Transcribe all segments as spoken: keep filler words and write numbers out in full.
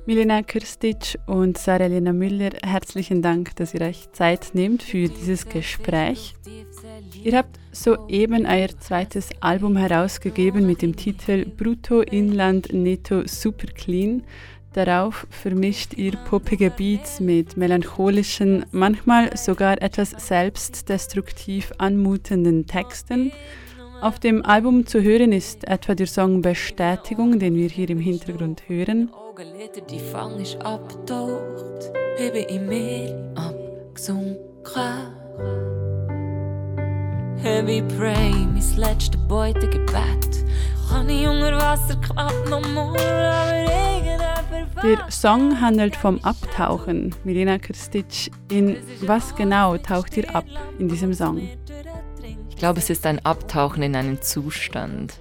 Milena Krstic und Sara-Elena Müller, herzlichen Dank, dass ihr euch Zeit nehmt für dieses Gespräch. Ihr habt soeben euer zweites Album herausgegeben mit dem Titel Brutto Inland Netto Super Clean. Darauf vermischt ihr poppige Beats mit melancholischen, manchmal sogar etwas selbstdestruktiv anmutenden Texten. Auf dem Album zu hören ist etwa der Song Bestätigung, den wir hier im Hintergrund hören. Die Fang ist abgetaucht, habe ich mir abgesunken. Habe ich pray, mein letztes Beutegebet. Kann ich unter Wasser knapp noch mal, aber irgendjemand... Der Song handelt vom Abtauchen. Milena Krstic, in was genau taucht ihr ab in diesem Song? Ich glaube, es ist ein Abtauchen in einen Zustand.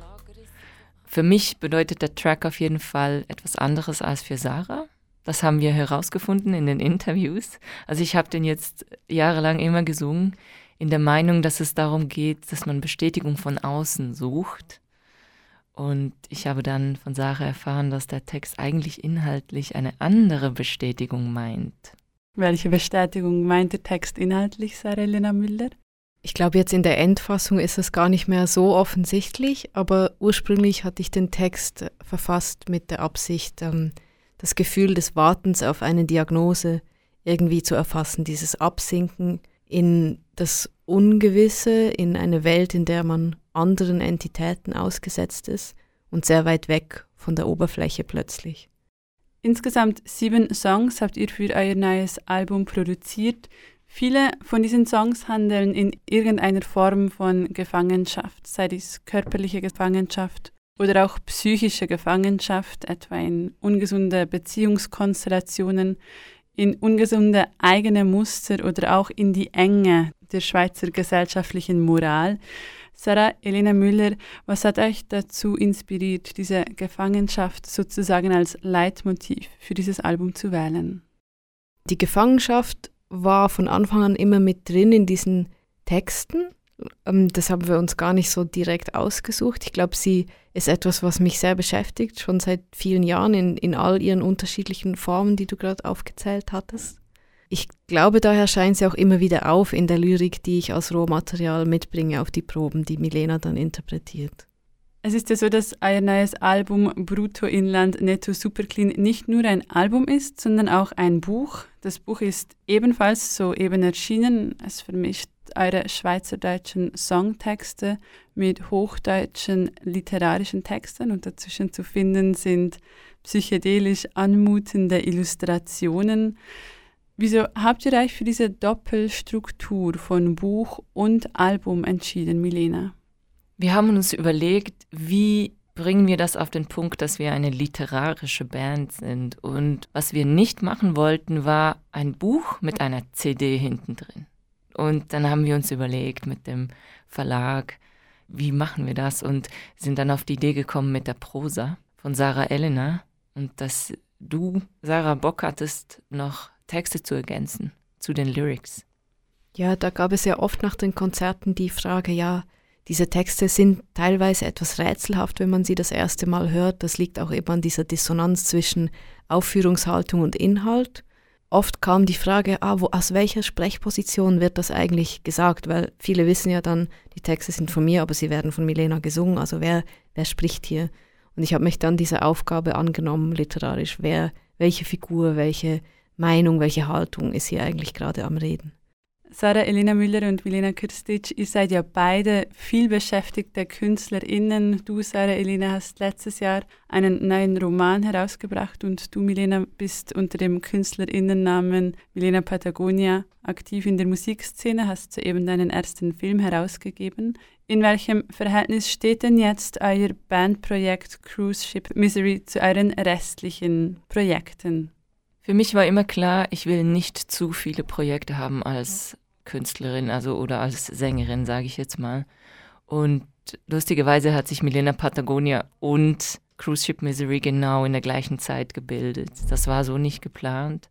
Für mich bedeutet der Track auf jeden Fall etwas anderes als für Sarah. Das haben wir herausgefunden in den Interviews. Also ich habe den jetzt jahrelang immer gesungen, in der Meinung, dass es darum geht, dass man Bestätigung von außen sucht. Und ich habe dann von Sarah erfahren, dass der Text eigentlich inhaltlich eine andere Bestätigung meint. Welche Bestätigung meint der Text inhaltlich, Sara-Elena Müller? Ich glaube, jetzt in der Endfassung ist es gar nicht mehr so offensichtlich, aber ursprünglich hatte ich den Text verfasst mit der Absicht, ähm, das Gefühl des Wartens auf eine Diagnose irgendwie zu erfassen, dieses Absinken in das Ungewisse, in eine Welt, in der man anderen Entitäten ausgesetzt ist und sehr weit weg von der Oberfläche plötzlich. Insgesamt sieben Songs habt ihr für euer neues Album produziert. Viele von diesen Songs handeln in irgendeiner Form von Gefangenschaft, sei dies körperliche Gefangenschaft oder auch psychische Gefangenschaft, etwa in ungesunde Beziehungskonstellationen, in ungesunde eigene Muster oder auch in die Enge der Schweizer gesellschaftlichen Moral. Sara-Elena Müller, was hat euch dazu inspiriert, diese Gefangenschaft sozusagen als Leitmotiv für dieses Album zu wählen? Die Gefangenschaft war von Anfang an immer mit drin in diesen Texten. Das haben wir uns gar nicht so direkt ausgesucht. Ich glaube, sie ist etwas, was mich sehr beschäftigt, schon seit vielen Jahren in, in all ihren unterschiedlichen Formen, die du gerade aufgezählt hattest. Ich glaube, daher scheint sie auch immer wieder auf in der Lyrik, die ich als Rohmaterial mitbringe auf die Proben, die Milena dann interpretiert. Es ist ja so, dass euer neues Album Brutto Inland Netto Super Clean nicht nur ein Album ist, sondern auch ein Buch. Das Buch ist ebenfalls soeben erschienen. Es vermischt eure schweizerdeutschen Songtexte mit hochdeutschen literarischen Texten und dazwischen zu finden sind psychedelisch anmutende Illustrationen. Wieso habt ihr euch für diese Doppelstruktur von Buch und Album entschieden, Milena? Wir haben uns überlegt, wie bringen wir das auf den Punkt, dass wir eine literarische Band sind. Und was wir nicht machen wollten, war ein Buch mit einer C D hinten drin. Und dann haben wir uns überlegt mit dem Verlag, wie machen wir das? Und sind dann auf die Idee gekommen mit der Prosa von Sara-Elena. Und dass du, Sarah, Bock hattest, noch Texte zu ergänzen zu den Lyrics. Ja, da gab es ja oft nach den Konzerten die Frage, ja, diese Texte sind teilweise etwas rätselhaft, wenn man sie das erste Mal hört. Das liegt auch eben an dieser Dissonanz zwischen Aufführungshaltung und Inhalt. Oft kam die Frage, ah, wo, aus welcher Sprechposition wird das eigentlich gesagt? Weil viele wissen ja dann, die Texte sind von mir, aber sie werden von Milena gesungen. Also wer, wer spricht hier? Und ich habe mich dann dieser Aufgabe angenommen, literarisch. Wer, welche Figur, welche Meinung, welche Haltung ist hier eigentlich gerade am Reden? Sara-Elena Müller und Milena Krstic, ihr seid ja beide viel beschäftigte KünstlerInnen. Du, Sara-Elena, hast letztes Jahr einen neuen Roman herausgebracht und du, Milena, bist unter dem KünstlerInnennamen Milena Patagonia aktiv in der Musikszene, hast soeben deinen ersten Film herausgegeben. In welchem Verhältnis steht denn jetzt euer Bandprojekt Cruise Ship Misery zu euren restlichen Projekten? Für mich war immer klar, ich will nicht zu viele Projekte haben als Künstlerin, also oder als Sängerin, sage ich jetzt mal. Und lustigerweise hat sich Milena Patagonia und Cruise Ship Misery genau in der gleichen Zeit gebildet. Das war so nicht geplant.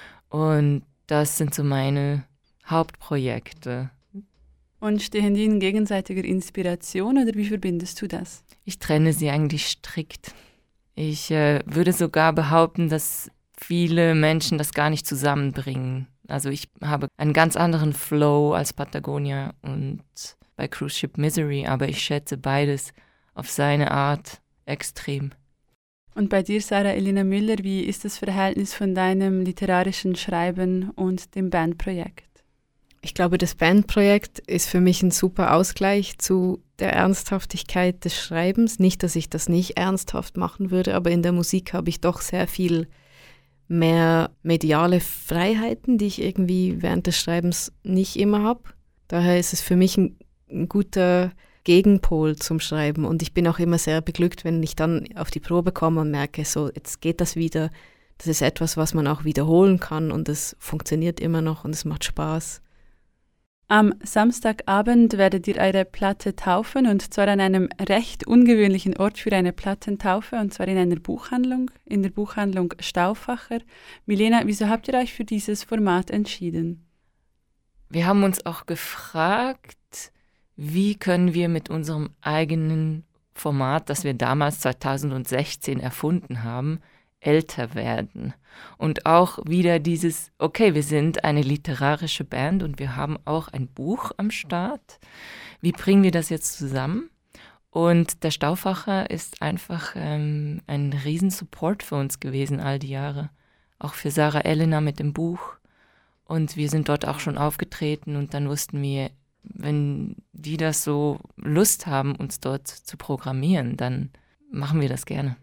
Und das sind so meine Hauptprojekte. Und stehen die in gegenseitiger Inspiration oder wie verbindest du das? Ich trenne sie eigentlich strikt. Ich äh, würde sogar behaupten, dass viele Menschen das gar nicht zusammenbringen. Also ich habe einen ganz anderen Flow als Patagonia und bei Cruise Ship Misery, aber ich schätze beides auf seine Art extrem. Und bei dir, Sarah Elena Müller, wie ist das Verhältnis von deinem literarischen Schreiben und dem Bandprojekt? Ich glaube, das Bandprojekt ist für mich ein super Ausgleich zu der Ernsthaftigkeit des Schreibens. Nicht, dass ich das nicht ernsthaft machen würde, aber in der Musik habe ich doch sehr viel mehr mediale Freiheiten, die ich irgendwie während des Schreibens nicht immer habe. Daher ist es für mich ein, ein guter Gegenpol zum Schreiben und ich bin auch immer sehr beglückt, wenn ich dann auf die Probe komme und merke, so jetzt geht das wieder. Das ist etwas, was man auch wiederholen kann und es funktioniert immer noch und es macht Spaß. Am Samstagabend werdet ihr eure Platte taufen und zwar an einem recht ungewöhnlichen Ort für eine Plattentaufe und zwar in einer Buchhandlung, in der Buchhandlung Stauffacher. Milena, wieso habt ihr euch für dieses Format entschieden? Wir haben uns auch gefragt, wie können wir mit unserem eigenen Format, das wir damals zweitausendsechzehn erfunden haben, älter werden. Und auch wieder dieses, okay, wir sind eine literarische Band und wir haben auch ein Buch am Start. Wie bringen wir das jetzt zusammen? Und der Stauffacher ist einfach ähm, ein Riesensupport für uns gewesen all die Jahre. Auch für Sarah Elena mit dem Buch. Und wir sind dort auch schon aufgetreten und dann wussten wir, wenn die das so Lust haben, uns dort zu programmieren, dann machen wir das gerne.